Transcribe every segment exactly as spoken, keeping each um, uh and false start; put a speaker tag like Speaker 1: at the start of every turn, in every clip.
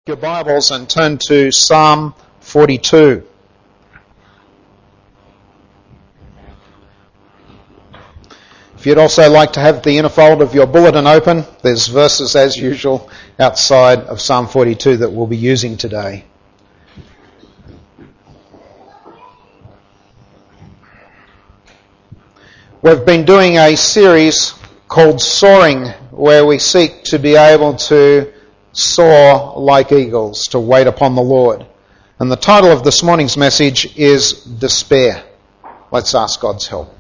Speaker 1: Your Bibles and turn to Psalm forty-two. If you'd also like to have the inner fold of your bulletin open, there's verses as usual outside of Psalm forty-two that we'll be using today. We've been doing a series called Soaring, where we seek to be able to soar like eagles, to wait upon the Lord. And the title of this morning's message is Despair. Let's ask God's help.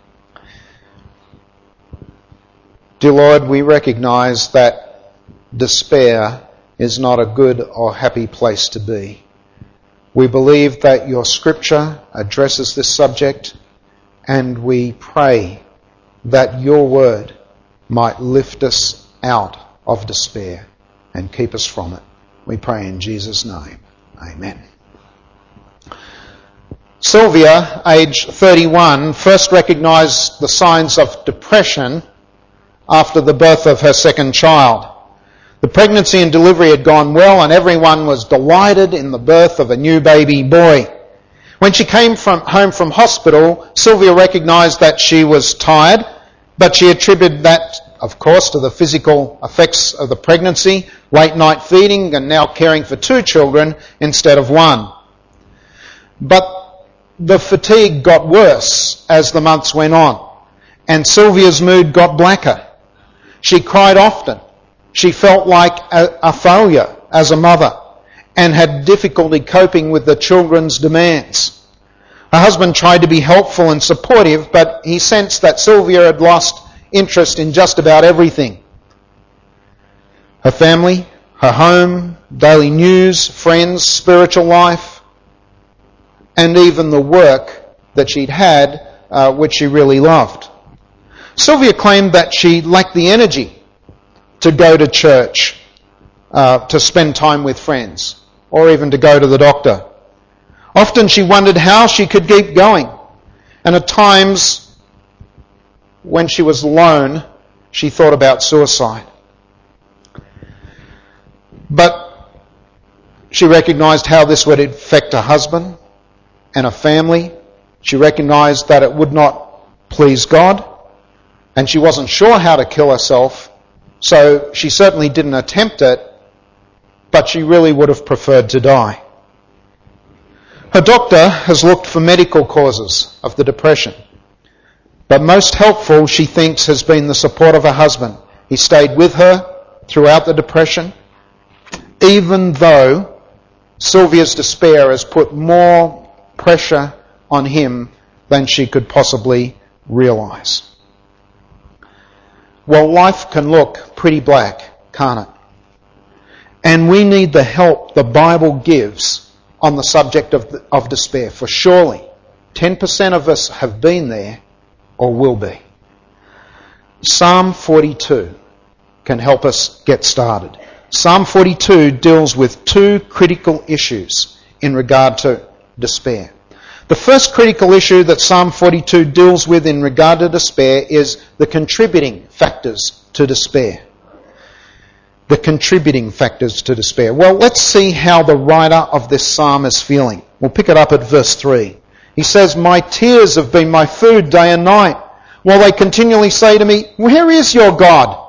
Speaker 1: Dear Lord, we recognise that despair is not a good or happy place to be. We believe that your scripture addresses this subject, and we pray that your word might lift us out of despair and keep us from it. We pray in Jesus' name. Amen. Sylvia, age thirty-one, first recognised the signs of depression after the birth of her second child. The pregnancy and delivery had gone well, and everyone was delighted in the birth of a new baby boy. When she came from home from hospital, Sylvia recognised that she was tired, but she attributed that, of course, to the physical effects of the pregnancy, late night feeding, and now caring for two children instead of one. But the fatigue got worse as the months went on, and Sylvia's mood got blacker. She cried often. She felt like a, a failure as a mother and had difficulty coping with the children's demands. Her husband tried to be helpful and supportive, but he sensed that Sylvia had lost interest in just about everything. Her family, her home, daily news, friends, spiritual life, and even the work that she'd had, uh, which she really loved. Sylvia claimed that she lacked the energy to go to church, uh, to spend time with friends, or even to go to the doctor. Often she wondered how she could keep going, and at times when she was alone, she thought about suicide. But she recognised how this would affect her husband and her family. She recognised that it would not please God, and she wasn't sure how to kill herself, so she certainly didn't attempt it, but she really would have preferred to die. Her doctor has looked for medical causes of the depression. But most helpful, she thinks, has been the support of her husband. He stayed with her throughout the depression, even though Sylvia's despair has put more pressure on him than she could possibly realise. Well, life can look pretty black, can't it? And we need the help the Bible gives on the subject of, of despair, for surely ten percent of us have been there or will be. Psalm forty-two can help us get started. Psalm forty-two deals with two critical issues in regard to despair. The first critical issue that Psalm forty-two deals with in regard to despair is the contributing factors to despair. The contributing factors to despair. Well, let's see how the writer of this psalm is feeling. We'll pick it up at verse three. He says, "My tears have been my food day and night, while they continually say to me, 'Where is your God?'"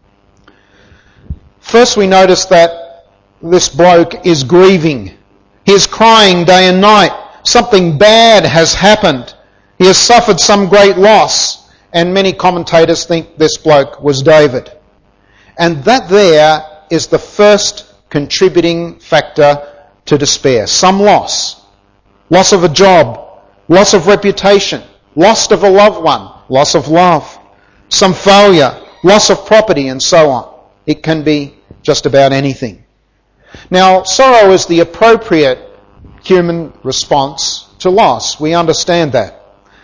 Speaker 1: First we notice that this bloke is grieving. He is crying day and night. Something bad has happened. He has suffered some great loss. And many commentators think this bloke was David. And that there is the first contributing factor to despair. Some loss. Loss of a job. Loss of reputation, loss of a loved one, loss of love, some failure, loss of property, and so on. It can be just about anything. Now, sorrow is the appropriate human response to loss. We understand that.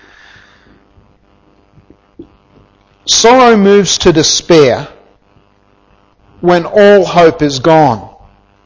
Speaker 1: Sorrow moves to despair when all hope is gone.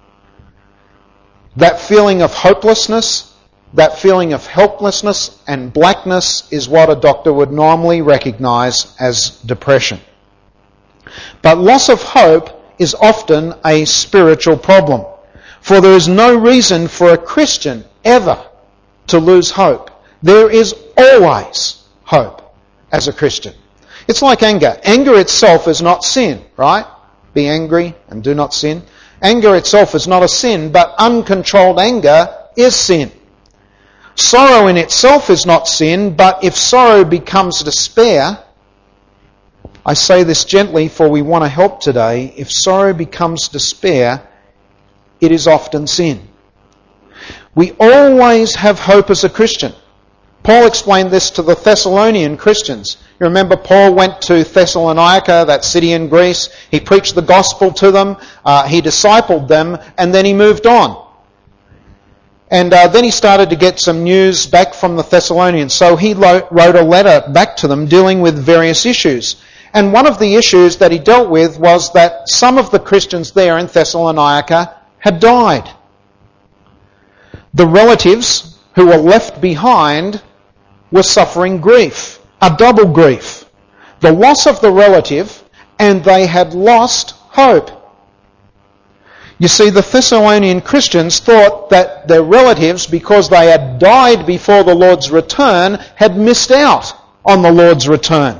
Speaker 1: That feeling of hopelessness, that feeling of helplessness and blackness is what a doctor would normally recognise as depression. But loss of hope is often a spiritual problem. For there is no reason for a Christian ever to lose hope. There is always hope as a Christian. It's like anger. Anger itself is not sin, right? Be angry and do not sin. Anger itself is not a sin, but uncontrolled anger is sin. Sorrow in itself is not sin, but if sorrow becomes despair, I say this gently for we want to help today, if sorrow becomes despair, it is often sin. We always have hope as a Christian. Paul explained this to the Thessalonian Christians. You remember Paul went to Thessalonica, that city in Greece. He preached the gospel to them. Uh, he discipled them, and then he moved on. And uh, then he started to get some news back from the Thessalonians. So he lo- wrote a letter back to them dealing with various issues. And one of the issues that he dealt with was that some of the Christians there in Thessalonica had died. The relatives who were left behind were suffering grief, a double grief. The loss of the relative, and they had lost hope. You see, the Thessalonian Christians thought that their relatives, because they had died before the Lord's return, had missed out on the Lord's return.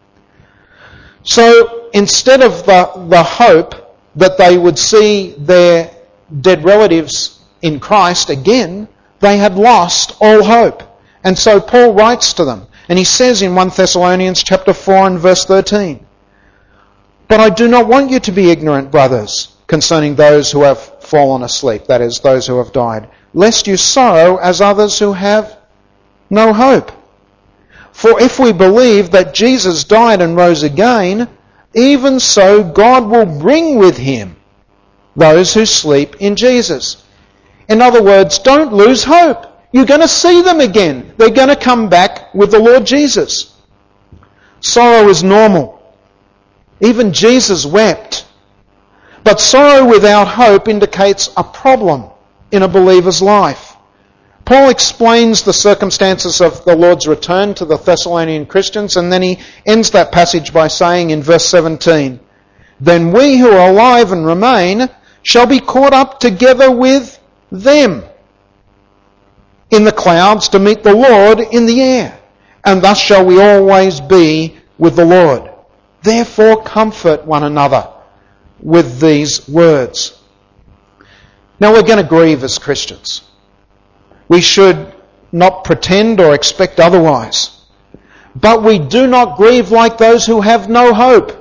Speaker 1: So instead of the, the hope that they would see their dead relatives in Christ again, they had lost all hope. And so Paul writes to them, and he says in First Thessalonians chapter four and verse thirteen, "But I do not want you to be ignorant, brothers, concerning those who have fallen asleep," that is, those who have died, "lest you sorrow as others who have no hope. For if we believe that Jesus died and rose again, even so God will bring with him those who sleep in Jesus." In other words, don't lose hope. You're going to see them again. They're going to come back with the Lord Jesus. Sorrow is normal. Even Jesus wept. But sorrow without hope indicates a problem in a believer's life. Paul explains the circumstances of the Lord's return to the Thessalonian Christians, and then he ends that passage by saying in verse seventeen, "Then we who are alive and remain shall be caught up together with them in the clouds to meet the Lord in the air, and thus shall we always be with the Lord. Therefore comfort one another with these words." Now we're going to grieve as Christians. We should not pretend or expect otherwise. But we do not grieve like those who have no hope.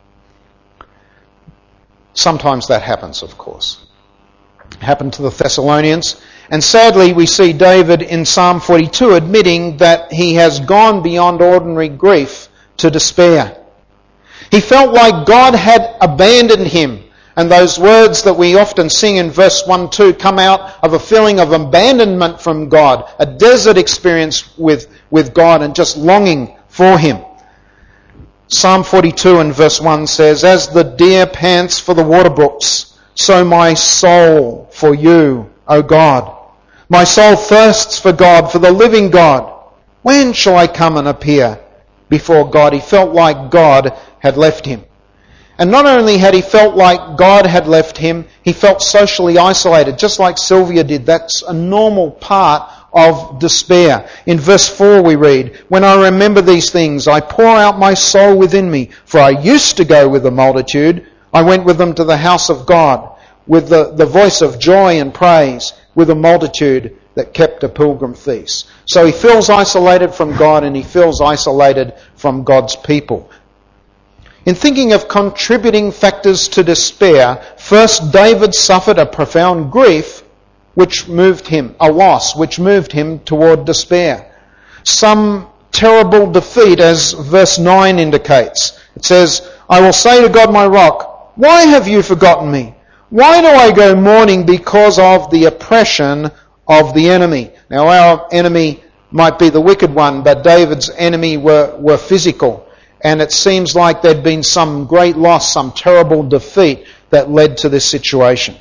Speaker 1: Sometimes that happens, of course. It happened to the Thessalonians. And sadly, we see David in Psalm forty-two admitting that he has gone beyond ordinary grief to despair. He felt like God had abandoned him. And those words that we often sing in verse one two come out of a feeling of abandonment from God, a desert experience with, with God and just longing for him. Psalm forty-two and verse one says, "As the deer pants for the water brooks, so my soul for you, O God. My soul thirsts for God, for the living God. When shall I come and appear before God?" He felt like God had left him. And not only had he felt like God had left him, he felt socially isolated, just like Sylvia did. That's a normal part of despair. In verse four we read, "When I remember these things, I pour out my soul within me. For I used to go with the multitude. I went with them to the house of God, with the, the voice of joy and praise, with a multitude that kept a pilgrim feast." So he feels isolated from God, and he feels isolated from God's people. In thinking of contributing factors to despair, first David suffered a profound grief which moved him, a loss which moved him toward despair. Some terrible defeat, as verse nine indicates. It says, "I will say to God my rock, why have you forgotten me? Why do I go mourning because of the oppression of the enemy?" Now our enemy might be the wicked one, but David's enemy were, were physical. And it seems like there'd been some great loss, some terrible defeat that led to this situation.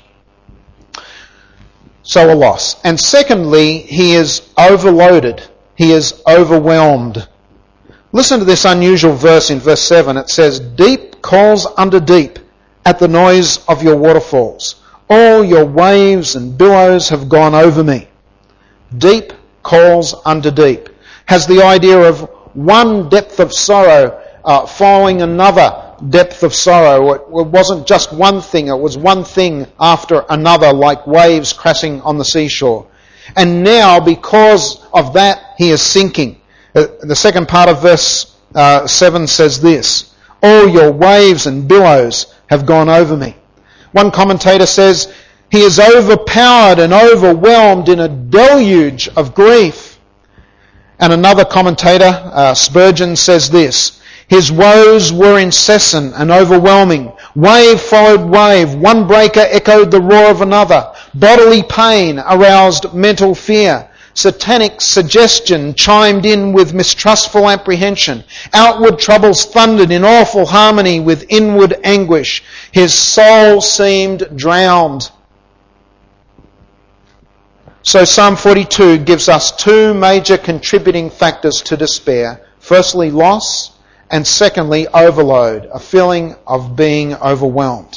Speaker 1: So a loss. And secondly, he is overloaded. He is overwhelmed. Listen to this unusual verse in verse seven. It says, "Deep calls unto deep at the noise of your waterfalls. All your waves and billows have gone over me. Deep calls unto deep. Has the idea of one depth of sorrow uh, following another depth of sorrow. It, it wasn't just one thing, it was one thing after another, like waves crashing on the seashore. And now, because of that, he is sinking. Uh, the second part of verse uh, seven says this: all your waves and billows have gone over me. One commentator says, he is overpowered and overwhelmed in a deluge of grief. And another commentator, uh, Spurgeon, says this: his woes were incessant and overwhelming. Wave followed wave. One breaker echoed the roar of another. Bodily pain aroused mental fear. Satanic suggestion chimed in with mistrustful apprehension. Outward troubles thundered in awful harmony with inward anguish. His soul seemed drowned. So Psalm forty-two gives us two major contributing factors to despair. Firstly, loss, and secondly, overload, a feeling of being overwhelmed.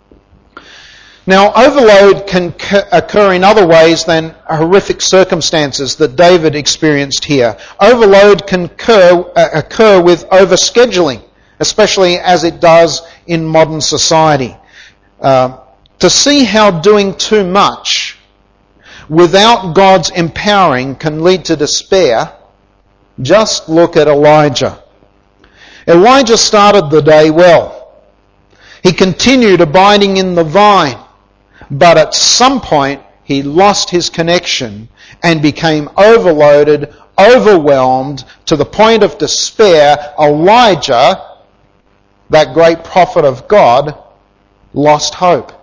Speaker 1: Now, overload can occur in other ways than horrific circumstances that David experienced here. Overload can occur, uh, occur with overscheduling, especially as it does in modern society. Uh, to see how doing too much without God's empowering can lead to despair, just look at Elijah. Elijah started the day well. He continued abiding in the vine, but at some point he lost his connection and became overloaded, overwhelmed to the point of despair. Elijah, that great prophet of God, lost hope.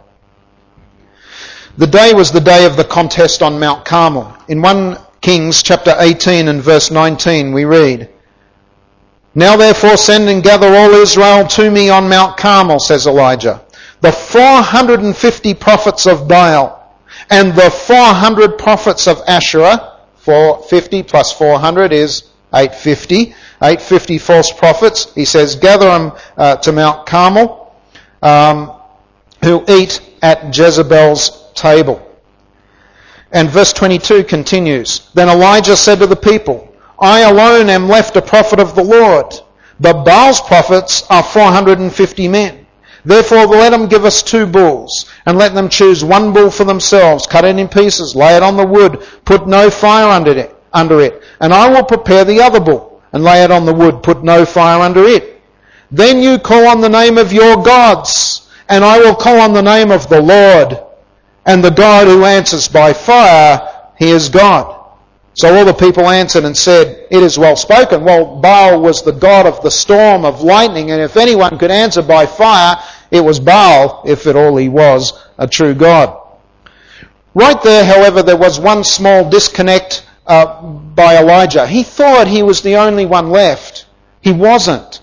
Speaker 1: The day was the day of the contest on Mount Carmel. In First Kings chapter eighteen and verse nineteen we read, now therefore send and gather all Israel to me on Mount Carmel, says Elijah, the four hundred fifty prophets of Baal and the four hundred prophets of Asherah. four hundred fifty plus four hundred is eight hundred fifty. eight hundred fifty false prophets. He says, gather them uh, to Mount Carmel, um, who eat at Jezebel's table. And verse twenty-two continues, then Elijah said to the people, I alone am left a prophet of the Lord, but Baal's prophets are four hundred fifty men. Therefore let them give us two bulls, and let them choose one bull for themselves, cut it in pieces, lay it on the wood, put no fire under it, under it, and I will prepare the other bull, and lay it on the wood, put no fire under it. Then you call on the name of your gods, and I will call on the name of the Lord, and the God who answers by fire, he is God. So all the people answered and said, it is well spoken. Well, Baal was the god of the storm, of lightning, and if anyone could answer by fire, it was Baal, if at all he was a true god. Right there, however, there was one small disconnect uh, by Elijah. He thought he was the only one left. He wasn't.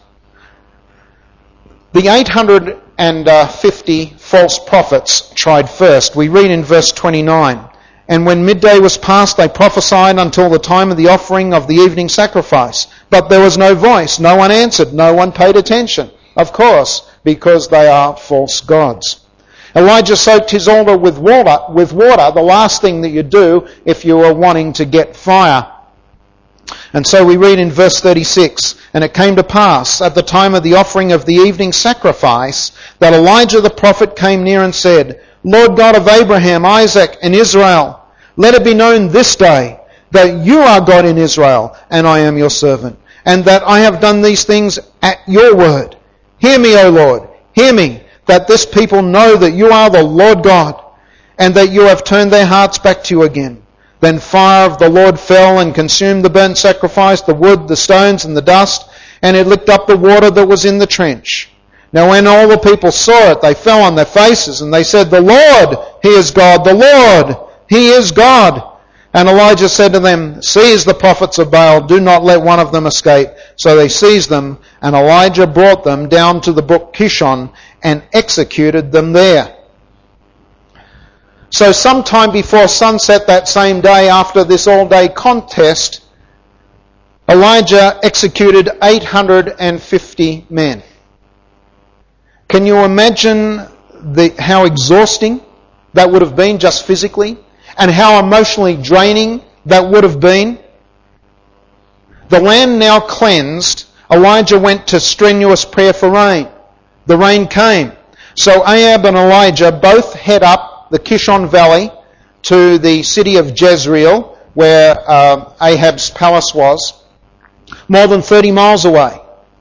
Speaker 1: The eight hundred fifty false prophets tried first. We read in verse twenty-nine, and when midday was past, they prophesied until the time of the offering of the evening sacrifice. But there was no voice, no one answered, no one paid attention. Of course, because they are false gods. Elijah soaked his altar with water, with water, the last thing that you do if you are wanting to get fire. And so we read in verse thirty-six, and it came to pass at the time of the offering of the evening sacrifice that Elijah the prophet came near and said, Lord God of Abraham, Isaac, and Israel, let it be known this day that you are God in Israel, and I am your servant, and that I have done these things at your word. Hear me, O Lord, hear me, that this people know that you are the Lord God, and that you have turned their hearts back to you again. Then fire of the Lord fell and consumed the burnt sacrifice, the wood, the stones, and the dust, and it licked up the water that was in the trench. Now when all the people saw it, they fell on their faces, and they said, the Lord, he is God, the Lord, he is God. And Elijah said to them, seize the prophets of Baal, do not let one of them escape. So they seized them, and Elijah brought them down to the brook Kishon and executed them there. So sometime before sunset that same day, after this all-day contest, Elijah executed eight hundred fifty men. Can you imagine the, how exhausting that would have been just physically, and how emotionally draining that would have been. The land now cleansed, Elijah went to strenuous prayer for rain. The rain came. So Ahab and Elijah both head up the Kishon Valley to the city of Jezreel, where uh, Ahab's palace was, more than thirty miles away.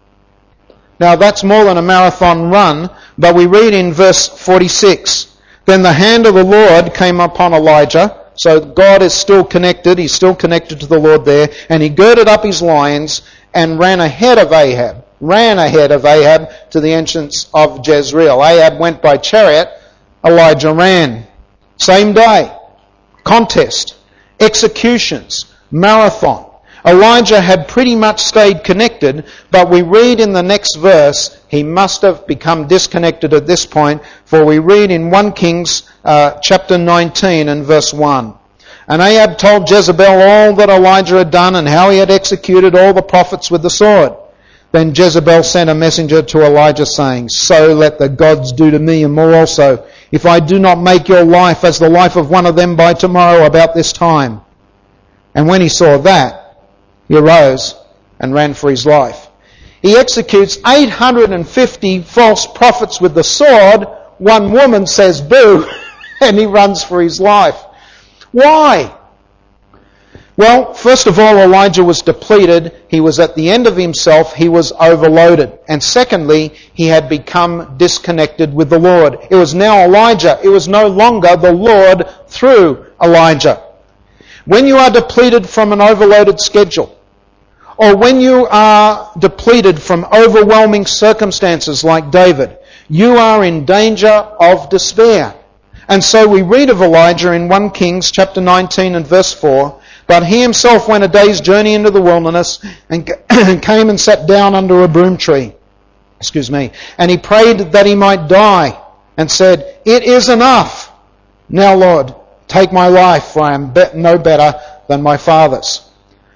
Speaker 1: Now that's more than a marathon run, but we read in verse forty-six, then the hand of the Lord came upon Elijah. So God is still connected, he's still connected to the Lord there, and he girded up his loins and ran ahead of Ahab, ran ahead of Ahab to the entrance of Jezreel. Ahab went by chariot, Elijah ran. Same day. Contest. Executions. Marathon. Elijah had pretty much stayed connected, but we read in the next verse, he must have become disconnected at this point, for we read in First Kings uh, chapter nineteen and verse one. And Ahab told Jezebel all that Elijah had done and how he had executed all the prophets with the sword. Then Jezebel sent a messenger to Elijah saying, so let the gods do to me and more also, if I do not make your life as the life of one of them by tomorrow about this time. And when he saw that, he arose and ran for his life. He executes eight hundred fifty false prophets with the sword. One woman says boo, and he runs for his life. Why? Well, first of all, Elijah was depleted. He was at the end of himself. He was overloaded. And secondly, he had become disconnected with the Lord. It was now Elijah. It was no longer the Lord through Elijah. When you are depleted from an overloaded schedule, or when you are depleted from overwhelming circumstances like David, you are in danger of despair. And so we read of Elijah in First Kings chapter nineteen and verse four, but he himself went a day's journey into the wilderness and came and sat down under a broom tree. Excuse me. And he prayed that he might die and said, it is enough. Now, Lord, take my life, for I am no better than my fathers.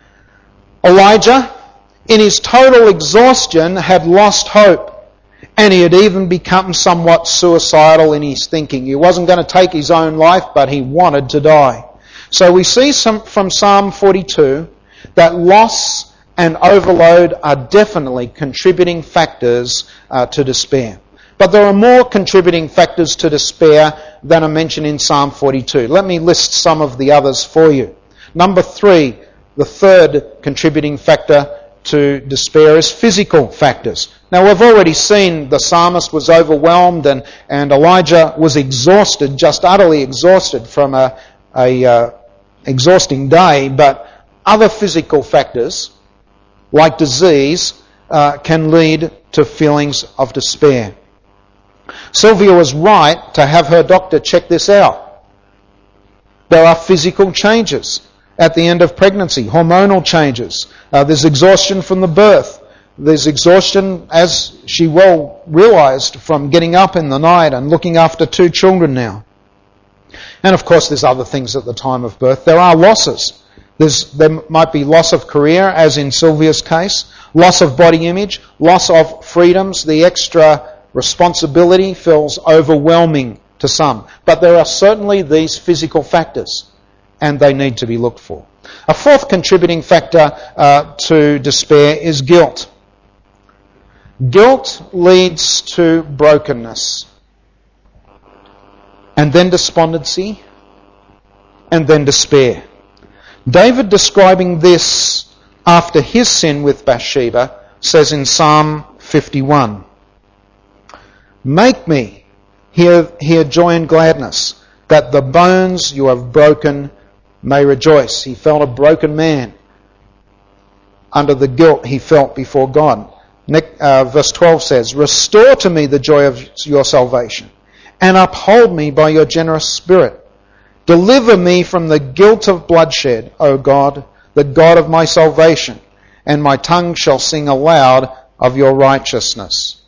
Speaker 1: Elijah, in his total exhaustion, had lost hope. And he had even become somewhat suicidal in his thinking. He wasn't going to take his own life, but he wanted to die. So we see some, from Psalm forty-two that loss and overload are definitely contributing factors uh, to despair. But there are more contributing factors to despair than are mentioned in Psalm forty-two. Let me list some of the others for you. Number three, the third contributing factor to despair is physical factors. Now we've already seen the psalmist was overwhelmed and, and Elijah was exhausted, just utterly exhausted from a, a uh, exhausting day, but other physical factors like disease uh, can lead to feelings of despair. Sylvia was right to have her doctor check this out. There are physical changes at the end of pregnancy, hormonal changes. Uh, there's exhaustion from the birth. There's exhaustion, as she well realised, from getting up in the night and looking after two children now. And of course there's other things at the time of birth. There are losses. There's, there might be loss of career, as in Sylvia's case, loss of body image, loss of freedoms. The extra responsibility feels overwhelming to some. But there are certainly these physical factors, and they need to be looked for. A fourth contributing factor uh, to despair is guilt. Guilt leads to brokenness, and then despondency, and then despair. David, describing this after his sin with Bathsheba, says in Psalm fifty-one, make me hear, hear joy and gladness, that the bones you have broken may rejoice. He felt a broken man under the guilt he felt before God. Next, uh, verse twelve says, restore to me the joy of your salvation and uphold me by your generous spirit. Deliver me from the guilt of bloodshed, O God, the God of my salvation, and my tongue shall sing aloud of your righteousness.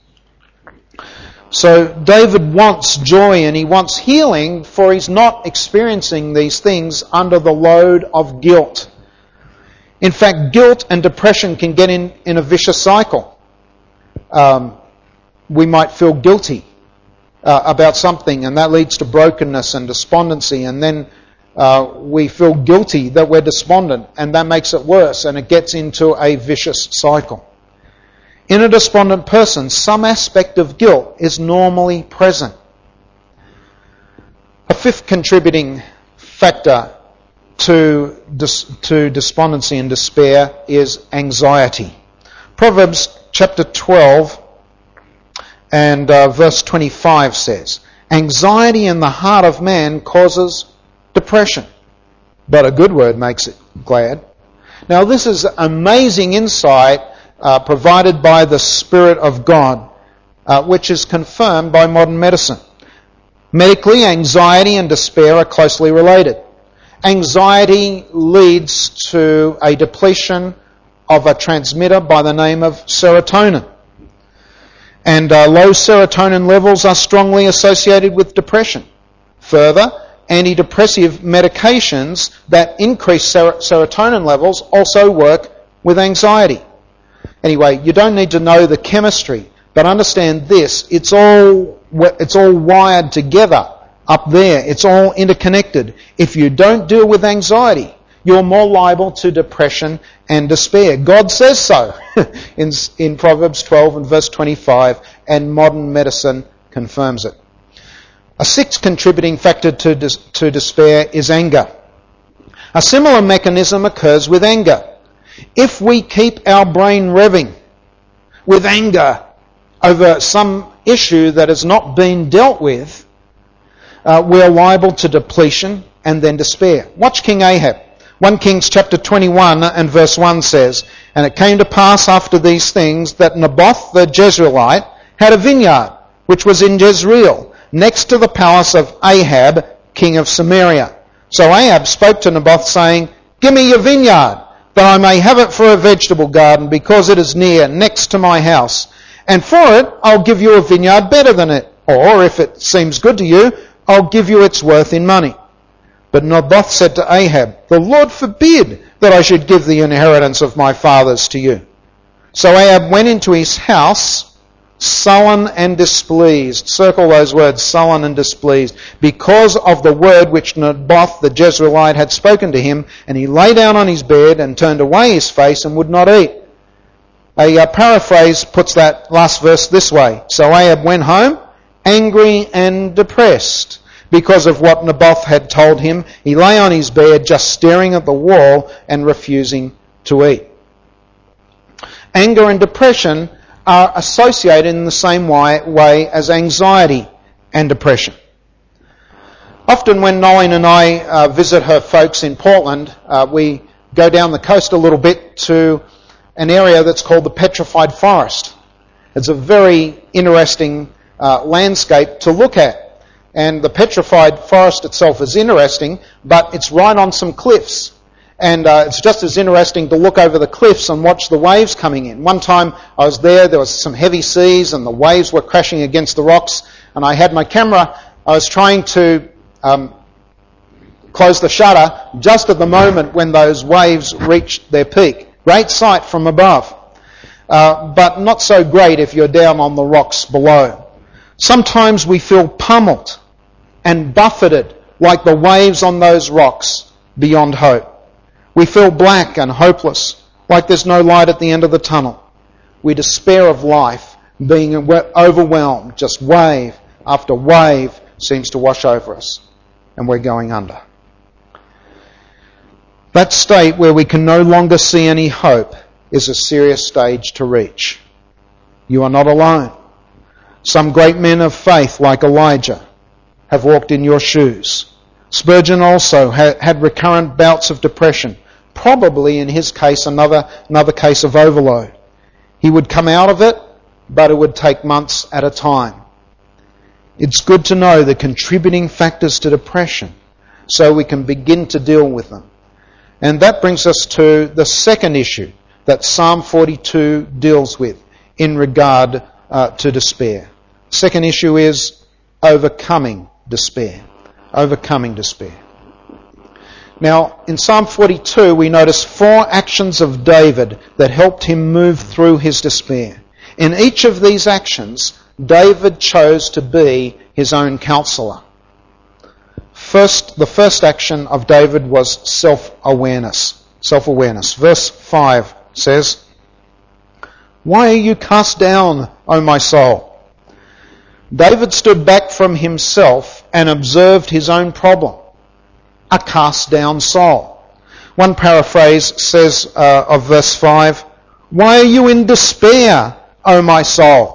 Speaker 1: So David wants joy and he wants healing, for he's not experiencing these things under the load of guilt. In fact, guilt and depression can get in, in a vicious cycle. Um, we might feel guilty uh, about something, and that leads to brokenness and despondency, and then uh, we feel guilty that we're despondent, and that makes it worse, and it gets into a vicious cycle. In a despondent person, some aspect of guilt is normally present. A fifth contributing factor to, dis- to despondency and despair is anxiety. Proverbs chapter twelve and uh, verse twenty-five says, "Anxiety in the heart of man causes depression, but a good word makes it glad." Now this is amazing insight uh, provided by the Spirit of God, uh, which is confirmed by modern medicine. Medically, anxiety and despair are closely related. Anxiety leads to a depletion of a transmitter by the name of serotonin. And uh, low serotonin levels are strongly associated with depression. Further, antidepressive medications that increase ser- serotonin levels also work with anxiety. Anyway, you don't need to know the chemistry, but understand this, it's all it's all wired together up there. It's all interconnected. If you don't deal with anxiety, you're more liable to depression and despair. God says so in, in Proverbs twelve and verse twenty-five, and modern medicine confirms it. A sixth contributing factor to, dis- to despair is anger. A similar mechanism occurs with anger. If we keep our brain revving with anger over some issue that has not been dealt with, uh, we are liable to depletion and then despair. Watch King Ahab. First Kings chapter twenty-one and verse one says, "And it came to pass after these things that Naboth the Jezreelite had a vineyard which was in Jezreel, next to the palace of Ahab, king of Samaria. So Ahab spoke to Naboth, saying, 'Give me your vineyard, that I may have it for a vegetable garden, because it is near, next to my house. And for it I'll give you a vineyard better than it. Or, if it seems good to you, I'll give you its worth in money.' But Naboth said to Ahab, 'The Lord forbid that I should give the inheritance of my fathers to you.' So Ahab went into his house, sullen and displeased." Circle those words, sullen and displeased. "Because of the word which Naboth the Jezreelite had spoken to him, and he lay down on his bed and turned away his face and would not eat." A uh, paraphrase puts that last verse this way: "So Ahab went home, angry and depressed. Because of what Naboth had told him, he lay on his bed just staring at the wall and refusing to eat." Anger and depression are associated in the same way, way as anxiety and depression. Often when Nolene and I uh, visit her folks in Portland, uh, we go down the coast a little bit to an area that's called the Petrified Forest. It's a very interesting uh, landscape to look at. And the Petrified Forest itself is interesting, but it's right on some cliffs. And uh, it's just as interesting to look over the cliffs and watch the waves coming in. One time I was there, there was some heavy seas and the waves were crashing against the rocks, and I had my camera. I was trying to um, close the shutter just at the moment when those waves reached their peak. Great sight from above, uh, but not so great if you're down on the rocks below. Sometimes we feel pummeled and buffeted like the waves on those rocks beyond hope. We feel black and hopeless, like there's no light at the end of the tunnel. We despair of life, being overwhelmed. Just wave after wave seems to wash over us, and we're going under. That state where we can no longer see any hope is a serious stage to reach. You are not alone. Some great men of faith, like Elijah, have walked in your shoes. Spurgeon also had recurrent bouts of depression, probably in his case another, another case of overload. He would come out of it, but it would take months at a time. It's good to know the contributing factors to depression so we can begin to deal with them. And that brings us to the second issue that Psalm forty-two deals with in regard uh, to despair. Second issue is overcoming despair. Overcoming despair. Now, in Psalm forty-two, we notice four actions of David that helped him move through his despair. In each of these actions, David chose to be his own counselor. First, the first action of David was self-awareness. Self-awareness. Verse five says, "Why are you cast down, O my soul?" David stood back from himself and observed his own problem. A cast down soul. One paraphrase says uh, of verse five, "Why are you in despair, O my soul?"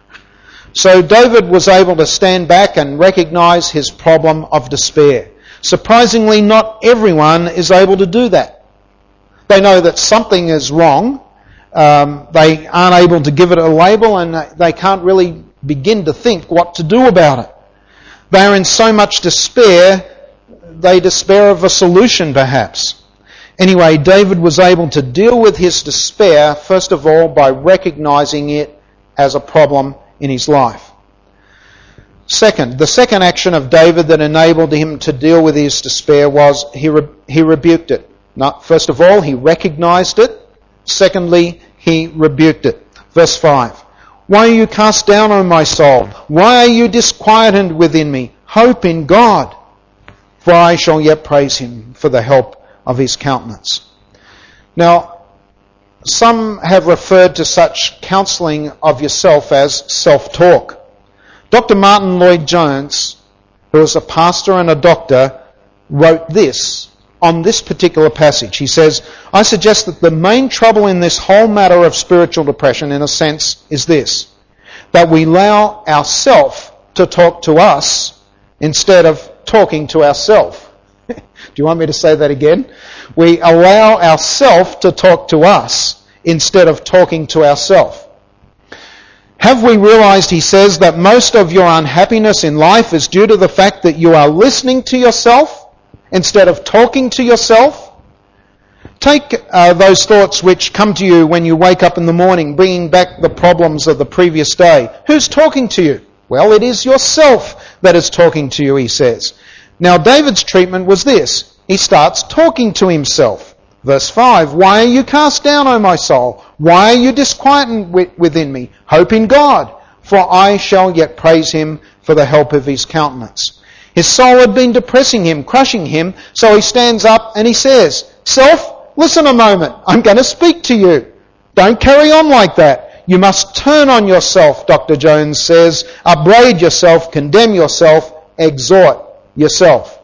Speaker 1: So David was able to stand back and recognise his problem of despair. Surprisingly, not everyone is able to do that. They know that something is wrong. Um, they aren't able to give it a label, and they can't really begin to think what to do about it. They are in so much despair, they despair of a solution perhaps. Anyway, David was able to deal with his despair, first of all, by recognising it as a problem in his life. Second, the second action of David that enabled him to deal with his despair was he re- he rebuked it. Not, first of all, he recognised it. Secondly, he rebuked it. Verse five. "Why are you cast down, O my soul? Why are you disquieted within me? Hope in God, for I shall yet praise him for the help of his countenance." Now, some have referred to such counselling of yourself as self-talk. Doctor Martin Lloyd-Jones, who is a pastor and a doctor, wrote this on this particular passage. He says, "I suggest that the main trouble in this whole matter of spiritual depression, in a sense, is this, that we allow ourself to talk to us instead of talking to ourselves." Do you want me to say that again? We allow ourselves to talk to us instead of talking to ourselves. "Have we realised," he says, "that most of your unhappiness in life is due to the fact that you are listening to yourself instead of talking to yourself? Take uh, those thoughts which come to you when you wake up in the morning, bringing back the problems of the previous day. Who's talking to you? Well, it is yourself that is talking to you," he says. Now, David's treatment was this. He starts talking to himself. Verse five, "Why are you cast down, O my soul? Why are you disquieted within me? Hope in God, for I shall yet praise him for the help of his countenance." His soul had been depressing him, crushing him, so he stands up and he says, "Self, listen a moment. I'm going to speak to you. Don't carry on like that. You must turn on yourself," Doctor Jones says, "upbraid yourself, condemn yourself, exhort yourself."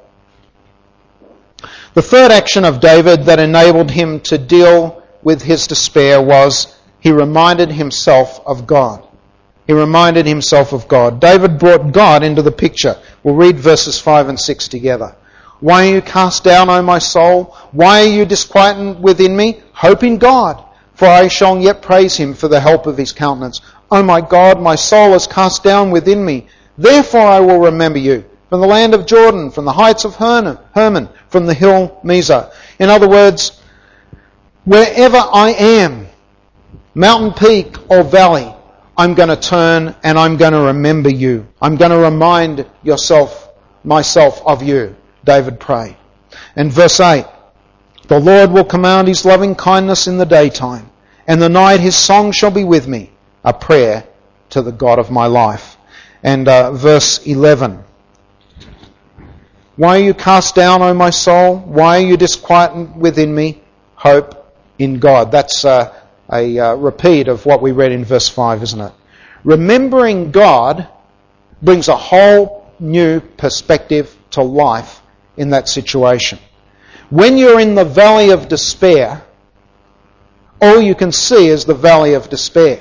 Speaker 1: The third action of David that enabled him to deal with his despair was he reminded himself of God. He reminded himself of God. David brought God into the picture. We'll read verses five and six together. "Why are you cast down, O my soul? Why are you disquieted within me? Hope in God, for I shall yet praise him for the help of his countenance. O my God, my soul is cast down within me. Therefore I will remember you. From the land of Jordan, from the heights of Hermon, from the hill Mizar." In other words, wherever I am, mountain peak or valley, I'm going to turn and I'm going to remember you. I'm going to remind yourself, myself of you, David prayed. And verse eight, "The Lord will command his loving kindness in the daytime, and the night his song shall be with me, a prayer to the God of my life." And uh, verse eleven, "Why are you cast down, O my soul? Why are you disquieted within me? Hope in God." That's uh, a uh, repeat of what we read in verse five, isn't it? Remembering God brings a whole new perspective to life in that situation. When you're in the valley of despair, all you can see is the valley of despair.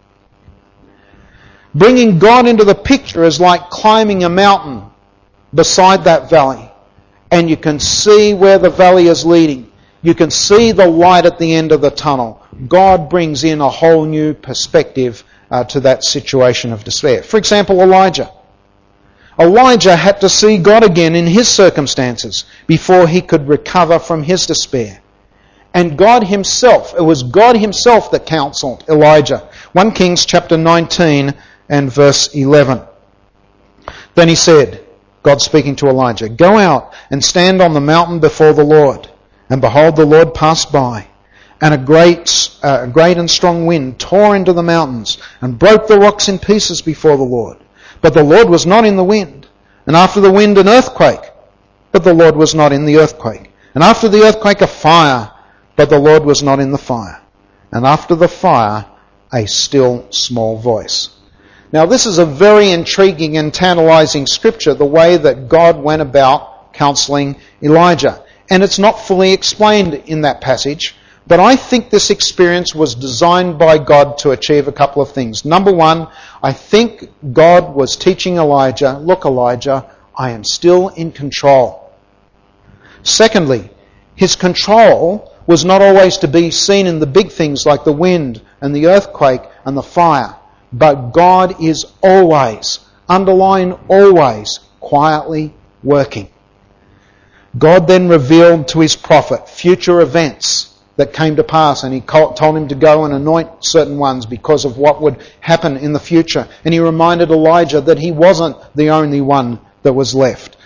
Speaker 1: Bringing God into the picture is like climbing a mountain beside that valley, and you can see where the valley is leading. You can see the light at the end of the tunnel. God brings in a whole new perspective uh, to that situation of despair. For example, Elijah. Elijah had to see God again in his circumstances before he could recover from his despair. And God himself, it was God himself that counselled Elijah. First Kings chapter nineteen and verse eleven. "Then he said," God speaking to Elijah, "Go out and stand on the mountain before the Lord. And behold, the Lord passed by, and a great, uh, great and strong wind tore into the mountains and broke the rocks in pieces before the Lord. but the Lord was not in the wind. And after the wind, an earthquake, but the Lord was not in the earthquake. And after the earthquake, a fire, but the Lord was not in the fire. And after the fire, a still small voice. Now this is a very intriguing and tantalizing scripture, the way that God went about counseling Elijah. And it's not fully explained in that passage, but I think this experience was designed by God to achieve a couple of things. Number one, I think God was teaching Elijah, look Elijah, I am still in control. Secondly, his control was not always to be seen in the big things like the wind and the earthquake and the fire, but God is always, underline always, quietly working. God then revealed to his prophet future events that came to pass, and he told him to go and anoint certain ones because of what would happen in the future. And he reminded Elijah that he wasn't the only one that was left.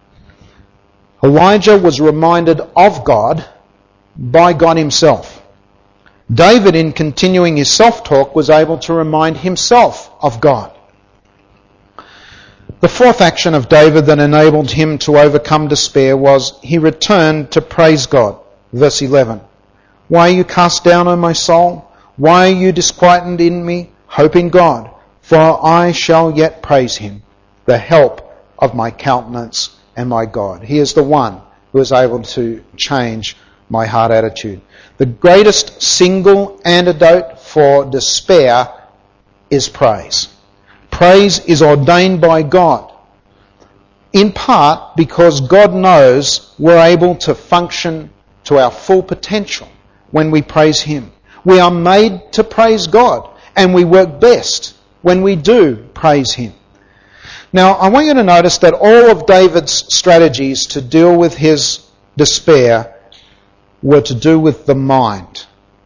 Speaker 1: Elijah was reminded of God by God himself. David, in continuing his self-talk, was able to remind himself of God. The fourth action of David that enabled him to overcome despair was he returned to praise God. Verse eleven. Why are you cast down, O my soul? Why are you disquieted in me? Hope in God, for I shall yet praise him, the help of my countenance and my God. He is the one who is able to change my heart attitude. The greatest single antidote for despair is praise. Praise is ordained by God, in part because God knows we're able to function to our full potential when we praise him. We are made to praise God, and we work best when we do praise him. Now, I want you to notice that all of David's strategies to deal with his despair were to do with the mind.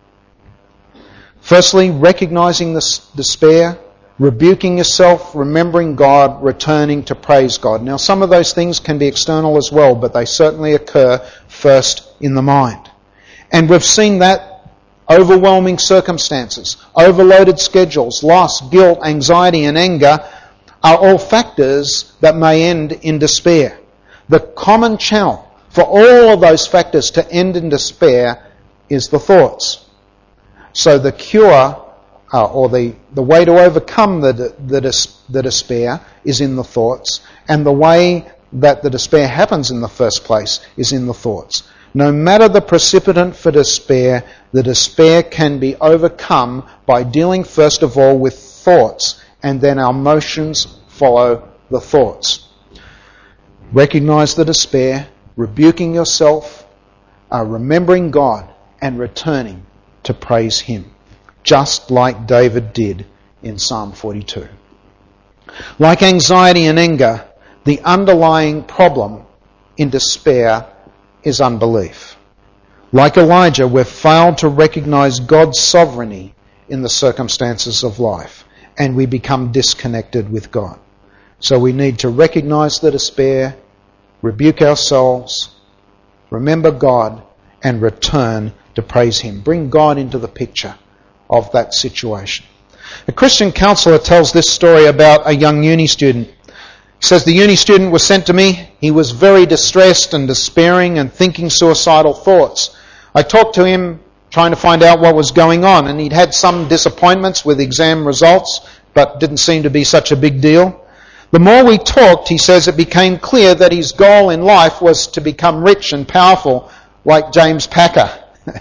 Speaker 1: Firstly, recognizing the despair, rebuking yourself, remembering God, returning to praise God. Now, some of those things can be external as well, but they certainly occur first in the mind. And we've seen that overwhelming circumstances, overloaded schedules, loss, guilt, anxiety and anger are all factors that may end in despair. The common channel for all of those factors to end in despair is the thoughts. So the cure uh, or the, the way to overcome the, the, the despair is in the thoughts, and the way that the despair happens in the first place is in the thoughts. No matter the precipitant for despair, the despair can be overcome by dealing first of all with thoughts, and then our emotions follow the thoughts. Recognize the despair, rebuking yourself, uh, remembering God, and returning to praise him, just like David did in Psalm forty-two. Like anxiety and anger, the underlying problem in despair is unbelief. Like Elijah, we've failed to recognize God's sovereignty in the circumstances of life, and we become disconnected with God. So we need to recognize the despair, rebuke ourselves, remember God, and return to praise him. Bring God into the picture of that situation. A Christian counsellor tells this story about a young uni student. He says, the uni student was sent to me. He was very distressed and despairing and thinking suicidal thoughts. I talked to him trying to find out what was going on, and he'd had some disappointments with exam results, but didn't seem to be such a big deal. The more we talked, he says, it became clear that his goal in life was to become rich and powerful like James Packer.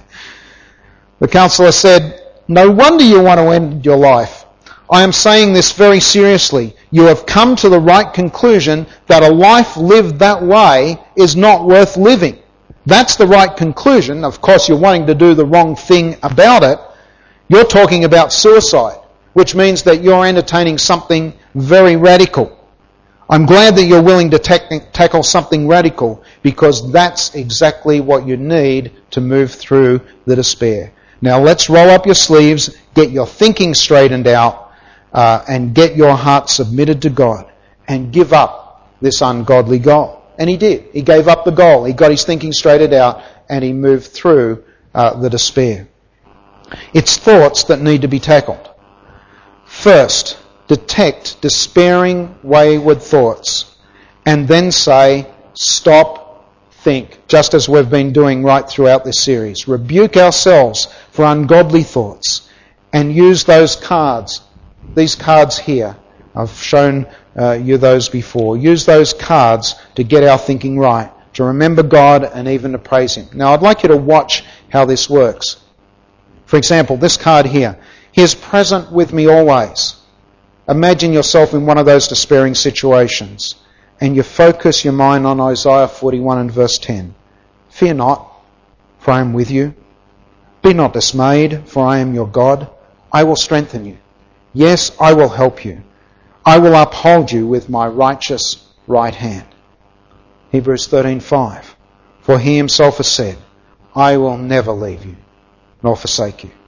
Speaker 1: The counsellor said, no wonder you want to end your life. I am saying this very seriously. You have come to the right conclusion that a life lived that way is not worth living. That's the right conclusion. Of course, you're wanting to do the wrong thing about it. You're talking about suicide, which means that you're entertaining something very radical. I'm glad that you're willing to tack- tackle something radical, because that's exactly what you need to move through the despair. Now let's roll up your sleeves, get your thinking straightened out, Uh, and get your heart submitted to God and give up this ungodly goal. And he did. He gave up the goal. He got his thinking straightened out, and he moved through uh, the despair. It's thoughts that need to be tackled. First, detect despairing, wayward thoughts, and then say, stop, think, just as we've been doing right throughout this series. Rebuke ourselves for ungodly thoughts and use those cards, these cards here. I've shown uh, you those before. Use those cards to get our thinking right, to remember God and even to praise Him. Now I'd like you to watch how this works. For example, this card here. He is present with me always. Imagine yourself in one of those despairing situations and you focus your mind on Isaiah forty-one and verse ten. Fear not, for I am with you. Be not dismayed, for I am your God. I will strengthen you. Yes, I will help you. I will uphold you with my righteous right hand. Hebrews thirteen five. For he himself has said, I will never leave you nor forsake you.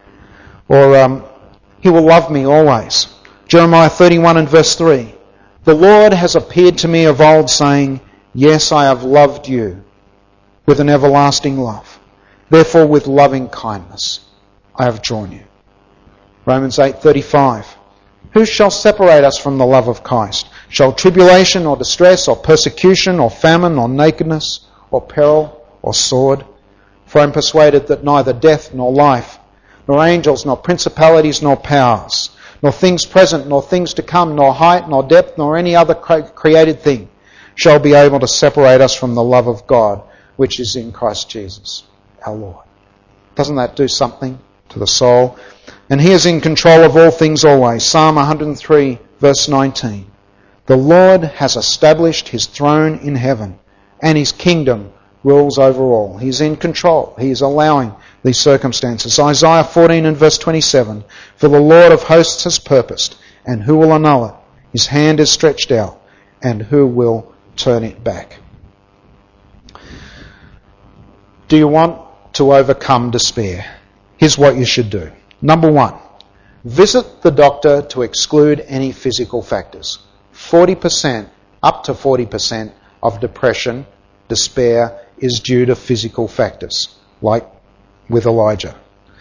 Speaker 1: Or um, he will love me always. Jeremiah thirty-one and verse three. The Lord has appeared to me of old, saying, yes, I have loved you with an everlasting love. Therefore with loving kindness I have drawn you. Romans eight thirty-five. Who shall separate us from the love of Christ? Shall tribulation or distress or persecution or famine or nakedness or peril or sword? For I am persuaded that neither death nor life, nor angels, nor principalities, nor powers, nor things present, nor things to come, nor height, nor depth, nor any other created thing shall be able to separate us from the love of God, which is in Christ Jesus, our Lord. Doesn't that do something to the soul? And He is in control of all things always. Psalm one hundred three, verse nineteen. The Lord has established His throne in heaven, and His kingdom rules over all. He's in control. He is allowing these circumstances. Isaiah fourteen and verse twenty-seven. For the Lord of hosts has purposed, and who will annul it? His hand is stretched out, and who will turn it back? Do you want to overcome despair? Here's what you should do. Number one, visit the doctor to exclude any physical factors. forty percent, up to forty percent of depression, despair, is due to physical factors, like with Elijah.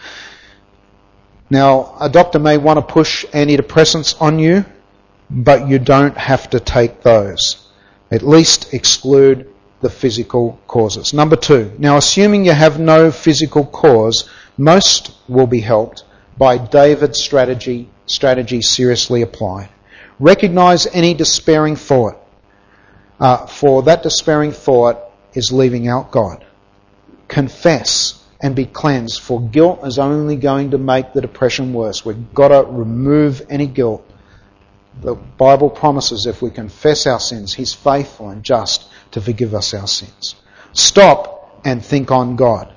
Speaker 1: Now, a doctor may want to push antidepressants on you, but you don't have to take those. At least exclude the physical causes. Number two, now assuming you have no physical cause, most will be helped by David's strategy, strategy seriously applied. Recognize any despairing thought. Uh, for that despairing thought is leaving out God. Confess and be cleansed, for guilt is only going to make the depression worse. We've got to remove any guilt. The Bible promises if we confess our sins, He's faithful and just to forgive us our sins. Stop and think on God.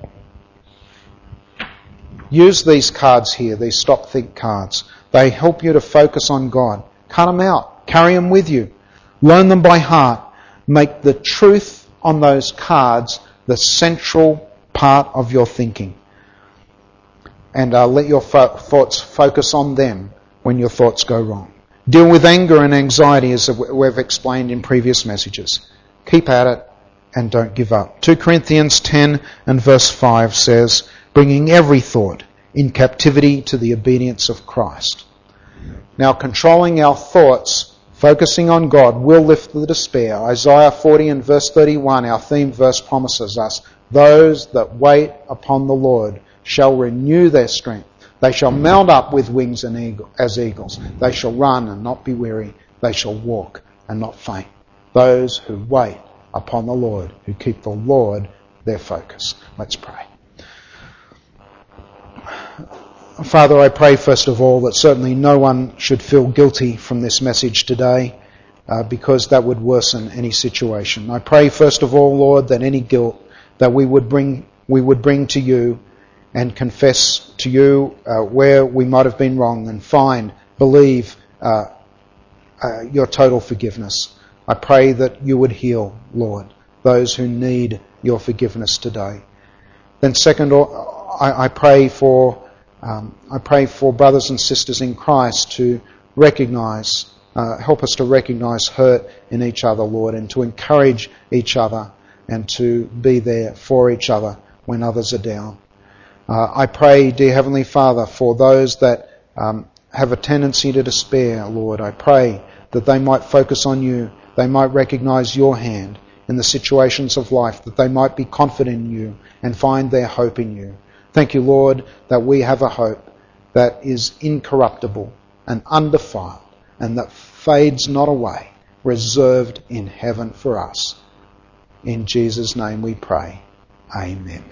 Speaker 1: Use these cards here, these stop think cards. They help you to focus on God. Cut them out. Carry them with you. Learn them by heart. Make the truth on those cards the central part of your thinking. And uh, let your fo- thoughts focus on them when your thoughts go wrong. Deal with anger and anxiety as we've explained in previous messages. Keep at it and don't give up. Second Corinthians ten and verse five says, bringing every thought in captivity to the obedience of Christ. Now, controlling our thoughts, focusing on God, will lift the despair. Isaiah forty and verse thirty-one, our theme verse, promises us, those that wait upon the Lord shall renew their strength. They shall mount up with wings and eagle, as eagles. They shall run and not be weary. They shall walk and not faint. Those who wait upon the Lord, who keep the Lord their focus. Let's pray. Father, I pray first of all that certainly no one should feel guilty from this message today, uh, because that would worsen any situation. I pray first of all, Lord, that any guilt that we would bring we would bring to you and confess to you uh, where we might have been wrong, and find, believe uh, uh, your total forgiveness. I pray that you would heal, Lord, those who need your forgiveness today. Then second, I, I pray for um, I pray for brothers and sisters in Christ to recognise, uh, help us to recognise hurt in each other, Lord, and to encourage each other and to be there for each other when others are down. Uh, I pray, dear Heavenly Father, for those that um, have a tendency to despair, Lord, I pray that they might focus on you, they might recognise your hand in the situations of life, that they might be confident in you and find their hope in you. Thank you, Lord, that we have a hope that is incorruptible and undefiled and that fades not away, reserved in heaven for us. In Jesus' name we pray. Amen.